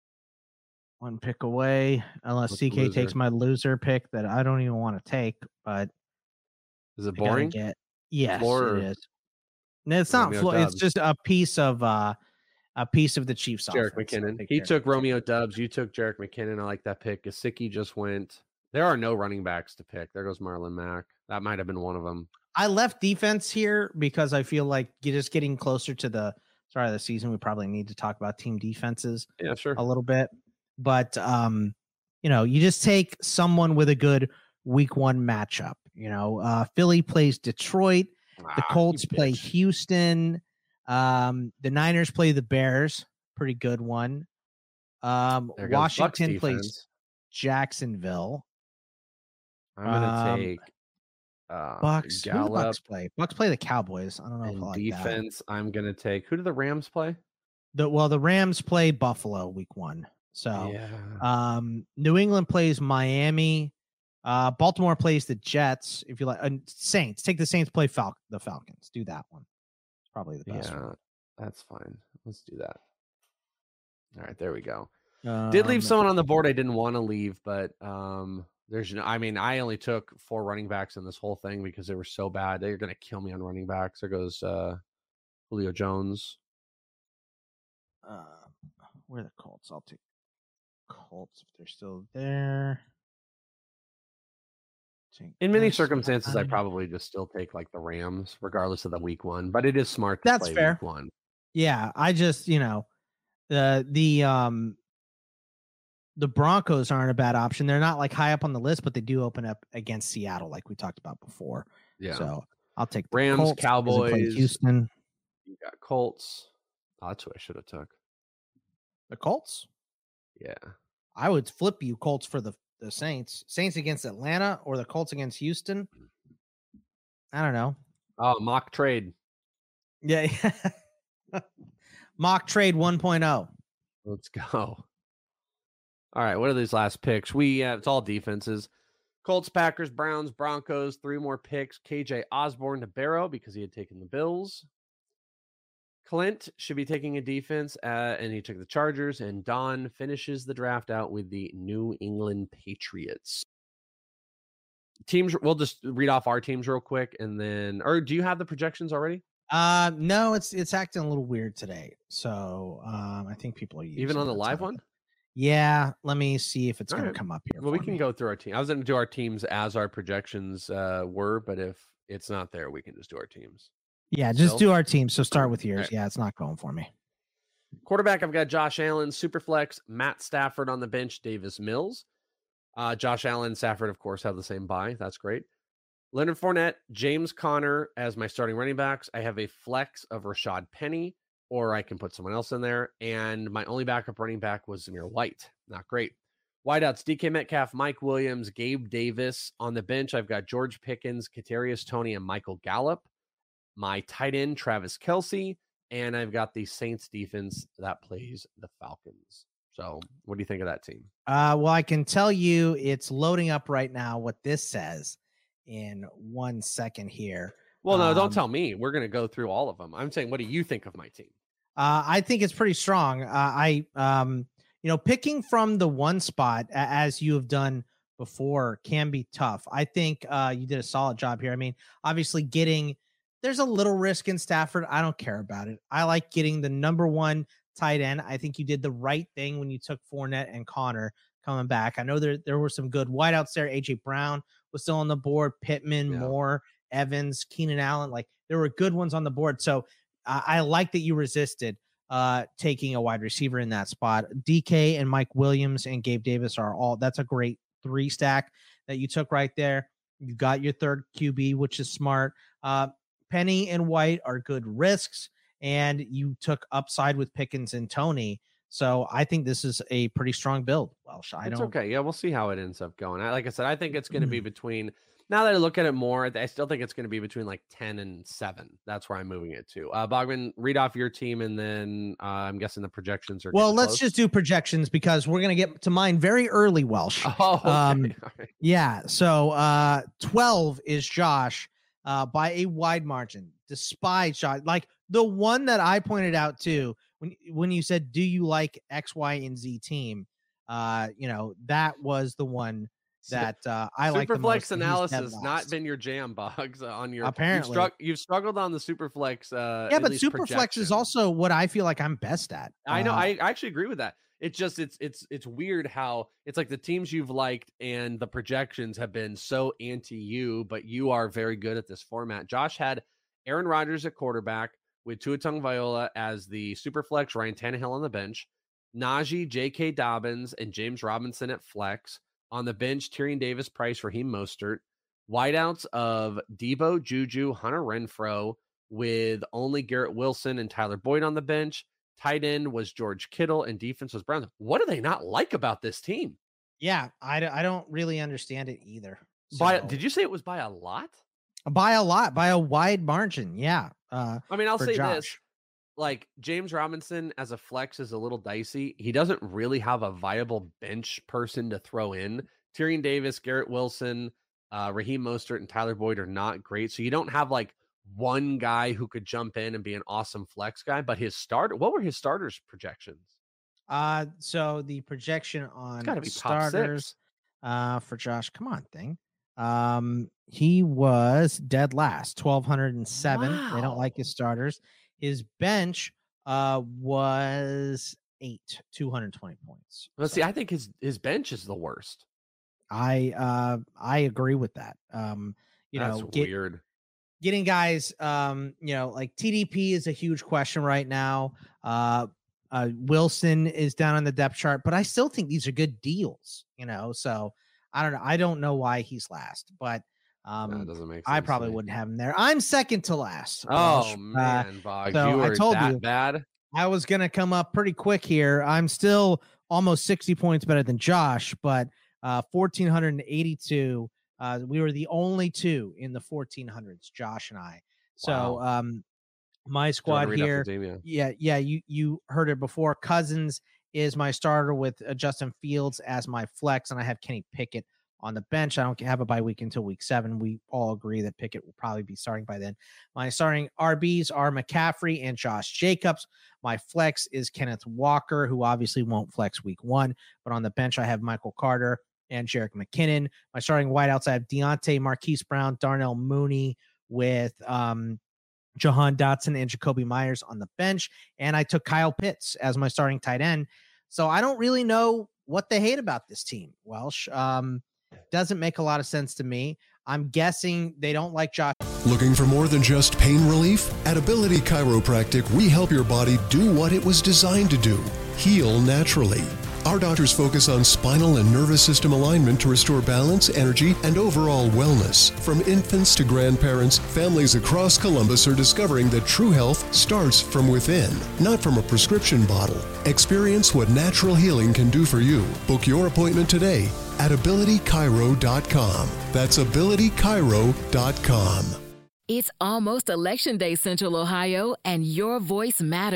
One pick away, unless What's C the K takes loser? my loser pick that I don't even want to take. But Is it I gotta boring? Get yes, Floor it or is. No, it's not. Romeo Flo- it's Doubs? just a piece of uh, a piece of the Chiefs. Jarek offense. I'll McKinnon. take He Jerick took McKinnon. Romeo Dubs. You took Jarek McKinnon. I like that pick. Gesicki just went. There are no running backs to pick. There goes Marlon Mack. That might have been one of them. I left defense here because I feel like you're just getting closer to the start of the season. We probably need to talk about team defenses Yeah, sure. a little bit. But um, you know, you just take someone with a good week one matchup. You know, uh, Philly plays Detroit. The Ah, Colts you play bitch. Houston. Um, the Niners play the Bears. Pretty good one. Um, There goes Bucks Washington plays defense. Jacksonville. I'm gonna um, take uh, Bucks. Who do the Gallup Bucks play? Bucks play the Cowboys. I don't know if I and like that. defense. I'm gonna take. Who do the Rams play? The well, the Rams play Buffalo week one. So Yeah. um New England plays Miami. Uh Baltimore plays the Jets. If you like, uh, Saints. Take the Saints play Fal- the Falcons. Do that one. It's probably the best Yeah, one. that's fine. Let's do that. All right, there we go. Um, Did leave someone on the board I didn't want to leave, but um, there's no. I mean, I only took four running backs in this whole thing because they were so bad. They're gonna kill me on running backs. There goes uh, Julio Jones. uh, where are the Colts? I'll take Colts if they're still there. Take In many this circumstances, I one. probably just still take like the Rams, regardless of the week one. But it is smart to That's play fair. week one. Yeah, I just, you know, the the um the Broncos aren't a bad option. They're not like high up on the list, but they do open up against Seattle, like we talked about before. Yeah. So I'll take the Rams, Colts because they play Cowboys. Houston. You got Colts. Oh, that's what I should have took. The Colts. Yeah. I would flip you Colts for the the Saints. Saints against Atlanta or the Colts against Houston. I don't know. Oh, mock trade. Yeah. Mock trade one point oh. Let's go. All right, what are these last picks? We uh, it's all defenses. Colts, Packers, Browns, Broncos. Three more picks. K J Osborne to Barrow because he had taken the Bills. Clint should be taking a defense, uh, and he took the Chargers. And Don finishes the draft out with the New England Patriots. Teams. We'll just read off our teams real quick, and then, or do you have the projections already? Uh no, it's it's acting a little weird today. So um I think people are using Even on the it. live one? Yeah, let me see if it's All gonna right. come up here. Well, we for can me. go through our team. I was going to do our teams as our projections uh, were, but if it's not there, we can just do our teams. Yeah, just Still? do our team. So start with yours. Alright. Yeah, it's not going for me. Quarterback, I've got Josh Allen, Superflex, Matt Stafford on the bench, Davis Mills. Uh, Josh Allen, Stafford, of course, have the same bye. That's great. Leonard Fournette, James Conner as my starting running backs. I have a flex of Rashad Penny, or I can put someone else in there. And my only backup running back was Zamir White. Not great. Wideouts, D K Metcalf, Mike Williams, Gabe Davis. On the bench, I've got George Pickens, Kadarius Toney, and Michael Gallup. My tight end, Travis Kelce. And I've got the Saints defense that plays the Falcons. So what do you think of that team? Uh, well, I can tell you it's loading up right now what this says in one second here. Well, no, um, don't tell me. We're going to go through all of them. I'm saying, what do you think of my team? Uh, I think it's pretty strong. Uh, I, um, you know, picking from the one spot, as you have done before, can be tough. I think uh, you did a solid job here. I mean, obviously getting, there's a little risk in Stafford. I don't care about it. I like getting the number one tight end. I think you did the right thing when you took Fournette and Connor coming back. I know there, there were some good wideouts there. A J Brown was still on the board. Pittman, yeah. Moore, Evans, Keenan Allen. Like, there were good ones on the board. So uh, I like that you resisted uh, taking a wide receiver in that spot. D K and Mike Williams and Gabe Davis are all, that's a great three stack that you took right there. You got your third Q B, which is smart. Uh, Penny and White are good risks, and you took upside with Pickens and Tony. So I think this is a pretty strong build. Welsh, I it's don't. Okay, yeah, we'll see how it ends up going. I, like I said, I think it's going to be between. Now that I look at it more, I still think it's going to be between like ten and seven. That's where I'm moving it to. Uh, Bogman, read off your team, and then uh, I'm guessing the projections are. Well, let's close. just do projections because we're going to get to mine very early, Welsh. Oh, okay. um, right. yeah. So uh, twelve is Josh uh, by a wide margin. Despite Josh, like the one that I pointed out too, when when you said, "Do you like X, Y, and Z team?" Uh, you know, that was the one that uh, I like. Superflex analysis not been your jam, Boggs, on your apparently. You've, strugg- you've struggled on the Superflex. Uh, yeah, but Superflex is also what I feel like I'm best at. I know. Uh, I actually agree with that. It's just it's it's it's weird how it's like the teams you've liked and the projections have been so anti you, but you are very good at this format. Josh had Aaron Rodgers at quarterback with Tua Tagovailoa as the Superflex, Ryan Tannehill on the bench, Najee, J K. Dobbins, and James Robinson at flex. On the bench, Tyrion Davis, Price, Raheem Mostert. Wideouts of Debo, Juju, Hunter Renfrow, with only Garrett Wilson and Tyler Boyd on the bench. Tight end was George Kittle, and defense was Browns. What do they not like about this team? Yeah, I, I don't really understand it either. So, by did you say it was by a lot? By a lot, by a wide margin. Yeah. Uh, I mean, I'll say Josh. this. Like, James Robinson as a flex is a little dicey. He doesn't really have a viable bench person to throw in. Tyrion Davis, Garrett Wilson, uh, Raheem Mostert, and Tyler Boyd are not great. So you don't have like one guy who could jump in and be an awesome flex guy. But his starter, what were his starters projections? Uh, so the projection on gotta be starters uh, for Josh, come on, thing. Um, he was dead last, twelve oh seven. Wow. They don't like his starters. His bench uh, was eight, two hundred twenty points. Let's so. see. I think his his bench is the worst. I uh, I agree with that. Um, you That's know, get, weird. Getting guys, um, you know, like T D P is a huge question right now. Uh, uh, Wilson is down on the depth chart, but I still think these are good deals. You know, so I don't know. I don't know why he's last, but. Um, no, doesn't make sense I probably wouldn't have him there. I'm second to last. Oh uh, man, Boggs, so you I were told that you bad. I was gonna come up pretty quick here. I'm still almost sixty points better than Josh, but uh, fourteen eighty-two. Uh, we were the only two in the fourteen hundreds, Josh and I. So Wow. um, my squad here, team, yeah. yeah, yeah. You you heard it before. Cousins is my starter with uh, Justin Fields as my flex, and I have Kenny Pickett on the bench. I don't have a bye week until week seven. We all agree that Pickett will probably be starting by then. My starting R Bs are McCaffrey and Josh Jacobs. My flex is Kenneth Walker, who obviously won't flex week one, but on the bench I have Michael Carter and Jerick McKinnon. My starting wideouts, I have Deontay, Marquise Brown, Darnell Mooney with um, Jahan Dotson and Jacoby Myers on the bench. And I took Kyle Pitts as my starting tight end. So I don't really know what they hate about this team, Welsh. Um, Doesn't make a lot of sense to me. I'm guessing they don't like Josh. Looking for more than just pain relief? At Ability Chiropractic, we help your body do what it was designed to do, heal naturally. Our doctors focus on spinal and nervous system alignment to restore balance, energy, and overall wellness. From infants to grandparents, families across Columbus are discovering that true health starts from within, not from a prescription bottle. Experience what natural healing can do for you. Book your appointment today at ability chiro dot com. That's ability chiro dot com. It's almost Election Day, Central Ohio, and your voice matters.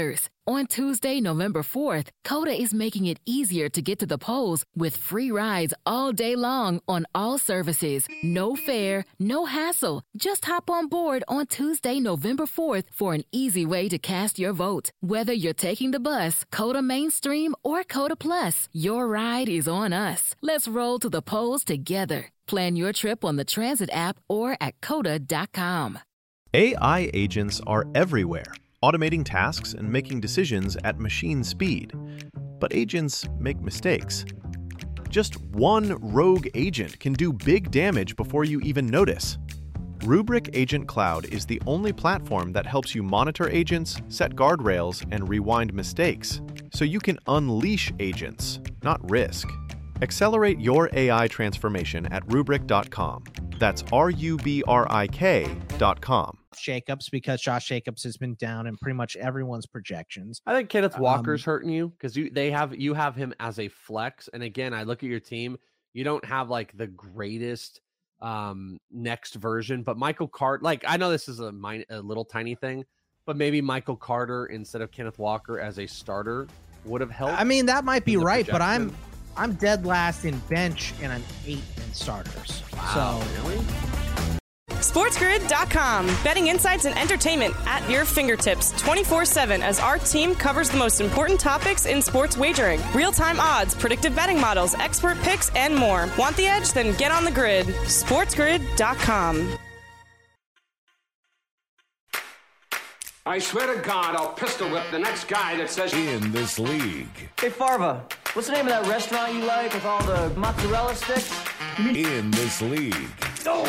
On Tuesday, November fourth, Coda is making it easier to get to the polls with free rides all day long on all services. No fare, no hassle. Just hop on board on Tuesday, November fourth for an easy way to cast your vote. Whether you're taking the bus, Coda Mainstream, or Coda Plus, your ride is on us. Let's roll to the polls together. Plan your trip on the Transit app or at coda dot com. A I agents are everywhere, automating tasks and making decisions at machine speed. But agents make mistakes. Just one rogue agent can do big damage before you even notice. Rubrik Agent Cloud is the only platform that helps you monitor agents, set guardrails, and rewind mistakes, so you can unleash agents, not risk. Accelerate your A I transformation at rubrik dot com. That's R U B R I K dot com. Jacobs, because Josh Jacobs has been down in pretty much everyone's projections. I think Kenneth Walker's um, hurting you because you they have you have him as a flex. And again, I look at your team, you don't have like the greatest um next version, but Michael Carter, like I know this is a, min- a little tiny thing, but maybe Michael Carter instead of Kenneth Walker as a starter would have helped. I mean, that might be right, projection. but I'm I'm dead last in bench and I'm eight in starters. Wow, so really? SportsGrid dot com. Betting insights and entertainment at your fingertips twenty-four seven as our team covers the most important topics in sports wagering. Real-time odds, predictive betting models, expert picks, and more. Want the edge? Then get on the grid. SportsGrid dot com. I swear to God, I'll pistol whip the next guy that says... In this league. Hey, Farva, what's the name of that restaurant you like with all the mozzarella sticks? In this league. Oh.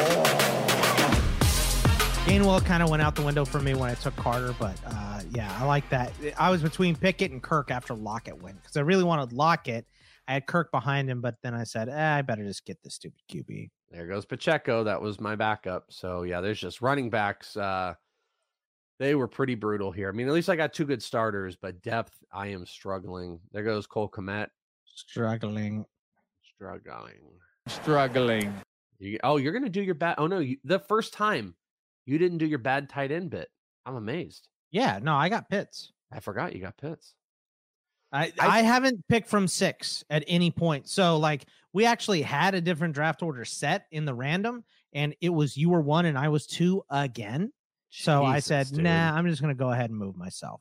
Gainwell kind of went out the window for me when I took Carter, but uh, yeah, I like that. I was between Pickett and Kirk after Lockett went because I really wanted Lockett. I had Kirk behind him, but then I said, eh, I better just get this stupid Q B. There goes Pacheco. That was my backup. So yeah, there's just running backs. Uh, they were pretty brutal here. I mean, at least I got two good starters, but depth, I am struggling. There goes Cole Kmet. Struggling. Struggling. Struggling. You, oh, you're going to do your bad. Oh, no. You, the first time you didn't do your bad tight end bit. I'm amazed. Yeah, no, I got Pitts. I forgot you got Pitts. I, I, I haven't picked from six at any point. So, like, we actually had a different draft order set in the random, and it was you were one and I was two again. So Jesus, I said, dude. nah, I'm just going to go ahead and move myself.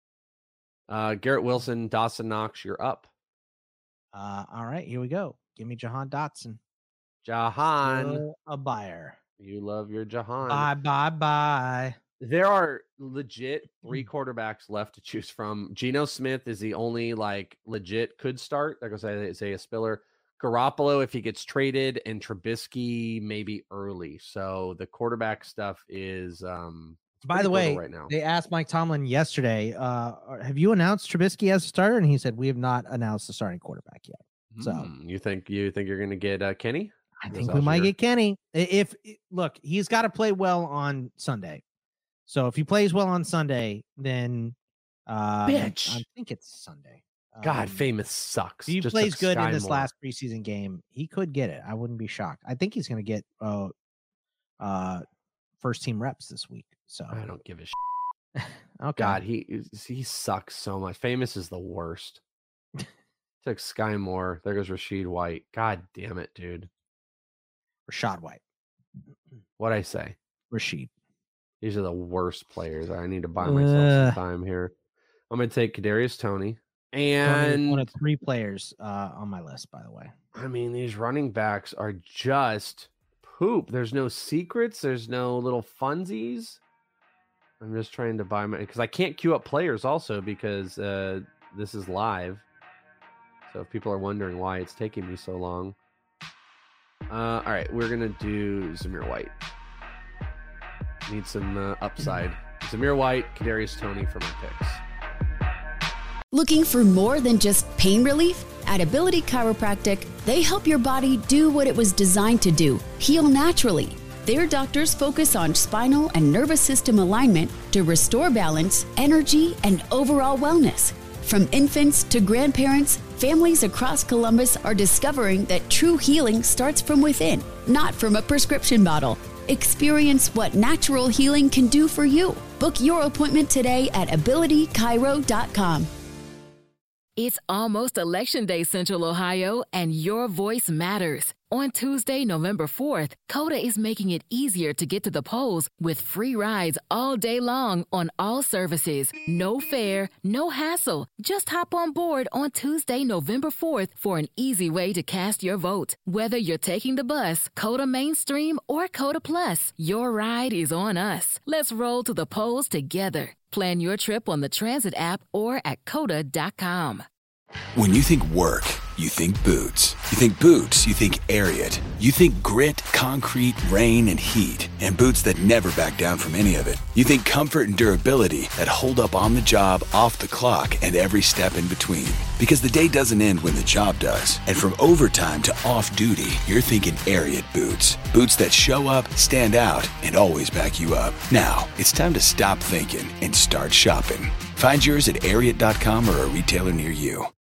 Uh, Garrett Wilson, Dawson Knox, you're up. Uh, all right, here we go. Give me Jahan Dotson. Jahan. Still a buyer. You love your Jahan. Bye, bye, bye. There are legit three quarterbacks left to choose from. Geno Smith is the only, like, legit could start. Like I said, Isaiah Spiller. Garoppolo, if he gets traded, and Trubisky maybe early. So the quarterback stuff is um by the way right now. They asked Mike Tomlin yesterday, uh have you announced Trubisky as a starter? And he said, we have not announced the starting quarterback yet. So hmm. you think you think you're gonna get uh, Kenny? I think we might get Kenny. If look, he's got to play well on Sunday. So if he plays well on Sunday, then uh Bitch. I think it's Sunday. God, um, Famous sucks. If he Just plays good in this more. last preseason game, he could get it. I wouldn't be shocked. I think he's going to get uh, uh, first team reps this week. So I don't give a shit. Okay. God, he he sucks so much. Famous is the worst. Took Sky Moore. There goes Rashid White. God damn it, dude. Rashad White. What'd I say? Rashid. These are the worst players. I need to buy myself uh, some time here. I'm going to take Kadarius Toney. And one of three players uh, on my list, by the way. I mean, these running backs are just poop. There's no secrets. There's no little funsies. I'm just trying to buy my, because I can't queue up players also because uh, this is live. So if people are wondering why it's taking me so long. Uh, all right, we're going to do Zamir White. Need some uh, upside. Zamir White, Kadarius Toney for my picks. Looking for more than just pain relief? At Ability Chiropractic, they help your body do what it was designed to do, heal naturally. Their doctors focus on spinal and nervous system alignment to restore balance, energy, and overall wellness. From infants to grandparents, families across Columbus are discovering that true healing starts from within, not from a prescription bottle. Experience what natural healing can do for you. Book your appointment today at ability chiro dot com. It's almost Election Day, Central Ohio, and your voice matters. On Tuesday, November fourth, Coda is making it easier to get to the polls with free rides all day long on all services. No fare, no hassle. Just hop on board on Tuesday, November fourth for an easy way to cast your vote. Whether you're taking the bus, Coda Mainstream, or Coda Plus, your ride is on us. Let's roll to the polls together. Plan your trip on the Transit app or at coda dot com. When you think work, you think boots. You think boots, you think Ariat. You think grit, concrete, rain, and heat. And boots that never back down from any of it. You think comfort and durability that hold up on the job, off the clock, and every step in between. Because the day doesn't end when the job does. And from overtime to off-duty, you're thinking Ariat boots. Boots that show up, stand out, and always back you up. Now, it's time to stop thinking and start shopping. Find yours at ariat dot com or a retailer near you.